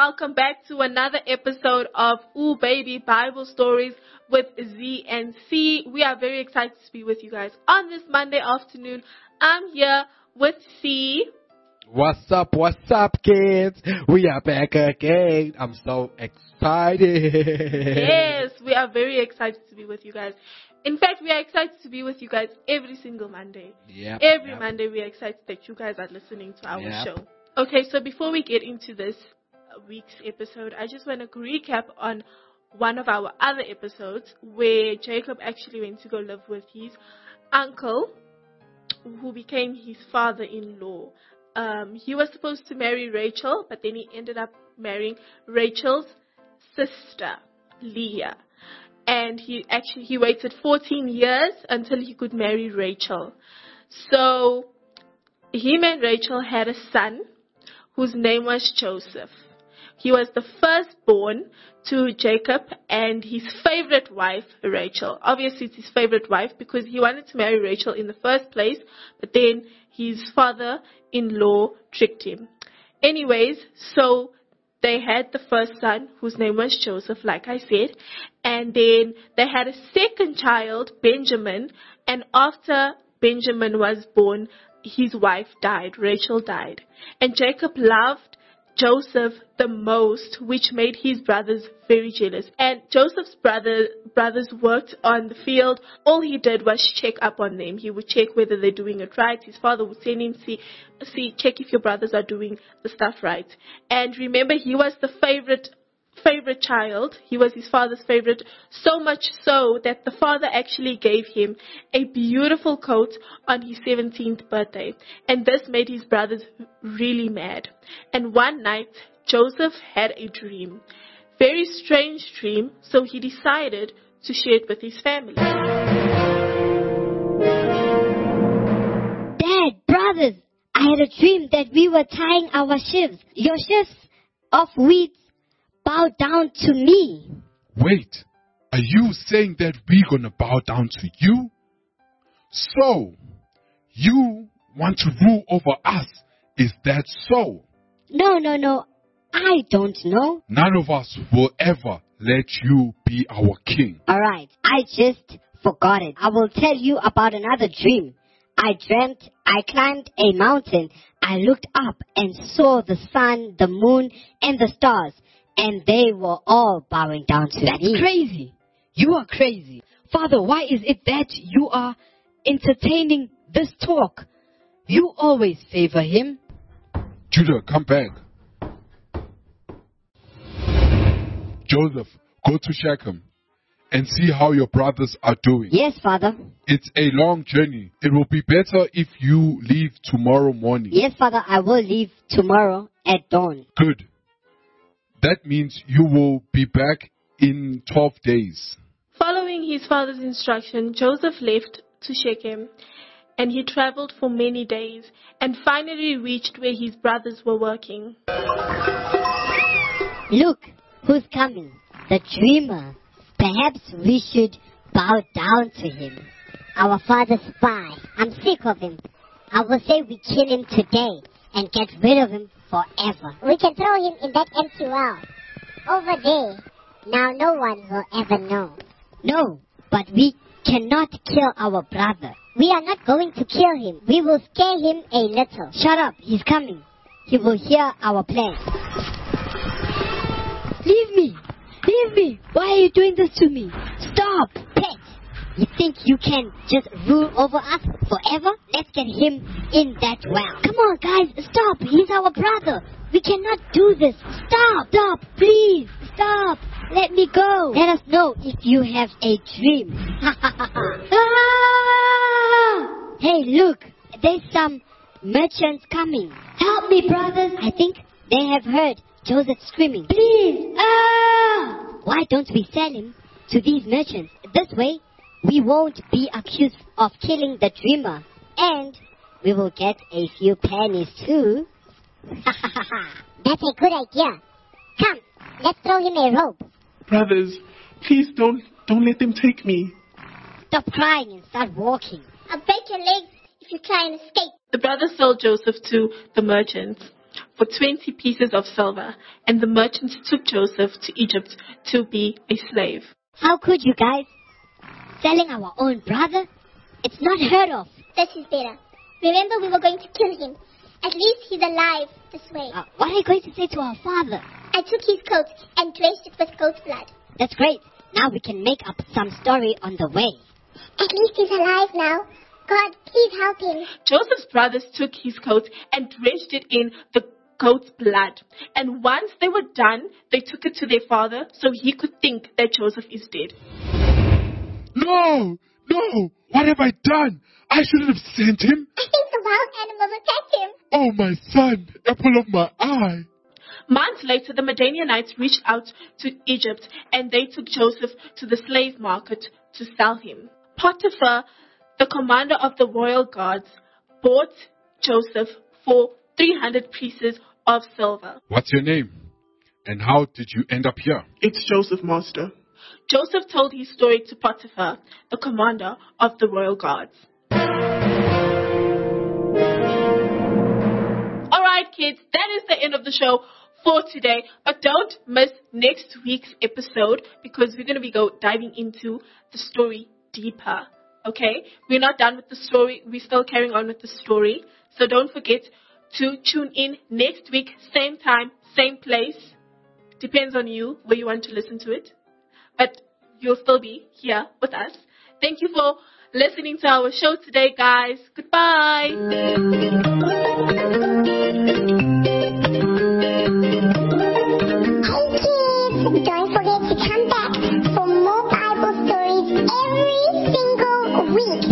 welcome back to another episode of Ooh Baby Bible Stories with Z and C. We are very excited to be with you guys on this Monday afternoon. I'm here with C. What's up, kids? We are back again. I'm so excited. Yes, we are very excited to be with you guys. In fact, we are excited to be with you guys every single Monday. Every Monday we are excited that you guys are listening to our show. Okay, so before we get into this week's episode, I just want to recap on one of our other episodes where Jacob actually went to go live with his uncle, who became his father-in-law. He was supposed to marry Rachel, but then he ended up marrying Rachel's sister, Leah. And he waited 14 years until he could marry Rachel. So him and Rachel had a son whose name was Joseph. He was the firstborn to Jacob and his favorite wife, Rachel. Obviously, it's his favorite wife because he wanted to marry Rachel in the first place, but then his father-in-law tricked him. Anyways, so they had the first son, whose name was Joseph, like I said, and then they had a second child, Benjamin, and after Benjamin was born, his wife died, Rachel died. And Jacob loved Joseph the most, which made his brothers very jealous. And Joseph's brothers worked on the field. All he did was check up on them. He would check whether they're doing it right. His father would send him, check if your brothers are doing the stuff right. And remember, he was the favorite child. He was his father's favorite, so much so that the father actually gave him a beautiful coat on his 17th birthday. And this made his brothers really mad. And one night, Joseph had a dream. Very strange dream, so he decided to share it with his family. Dad, brothers, I had a dream that we were tying our sheaves. Your sheaves of wheat bow down to me. Wait, are you saying that we're gonna bow down to you? So, you want to rule over us, is that so? No, I don't know. None of us will ever let you be our king. Alright, I just forgot it. I will tell you about another dream. I dreamt I climbed a mountain. I looked up and saw the sun, the moon, and the stars. And they were all bowing down to me. That's crazy. You are crazy. Father, why is it that you are entertaining this talk? You always favor him. Judah, come back. Joseph, go to Shechem and see how your brothers are doing. Yes, Father. It's a long journey. It will be better if you leave tomorrow morning. Yes, Father, I will leave tomorrow at dawn. Good. That means you will be back in 12 days. Following his father's instruction, Joseph left to Shechem, and he traveled for many days and finally reached where his brothers were working. Look, who's coming? The dreamer. Perhaps we should bow down to him. Our father's spy. I'm sick of him. I will say we kill him today and get rid of him forever. We can throw him in that empty well over there. Now no one will ever know. No, but we cannot kill our brother. We are not going to kill him. We will scare him a little. Shut up, he's coming. He will hear our plan. Leave me! Why are you doing this to me? Stop! Pet, you think you can just rule over us forever? Let's get him in that well. Come on, guys, stop! He's our brother! We cannot do this! Stop! Please! Stop! Let me go! Let us know if you have a dream. Hey, look! There's some merchants coming. Help me, brothers! I think they have heard Joseph screaming. Please! Why don't we sell him to these merchants? This way, we won't be accused of killing the dreamer. And we will get a few pennies too. That's a good idea. Come, let's throw him a rope. Brothers, please don't let them take me. Stop crying and start walking. I'll break your legs if you try and escape. The brothers sold Joseph to the merchants. for 20 pieces of silver, and the merchants took Joseph to Egypt to be a slave. How could you guys? Selling our own brother? It's not heard of. This is better. Remember, we were going to kill him. At least he's alive this way. What are you going to say to our father? I took his coat and drenched it with goat's blood. That's great. Now we can make up some story on the way. At least he's alive now. God, please help him. Joseph's brothers took his coat and drenched it in the goat's blood. And once they were done, they took it to their father so he could think that Joseph is dead. No! What have I done? I shouldn't have sent him. I think the wild animals attacked him. Oh, my son, apple of my eye. Months later, the Midianites reached out to Egypt, and they took Joseph to the slave market to sell him. Potiphar, the commander of the royal guards, bought Joseph for 300 pieces of silver. What's your name? And how did you end up here? It's Joseph, master. Joseph told his story to Potiphar, the commander of the royal guards. All right, kids, that is the end of the show for today. But don't miss next week's episode because we're going to be diving into the story deeper. Okay? We're not done with the story. We're still carrying on with the story. So don't forget to tune in next week, same time, same place. Depends on you where you want to listen to it. But you'll still be here with us. Thank you for listening to our show today, guys. Goodbye. Don't forget to come back for more Bible stories every single week.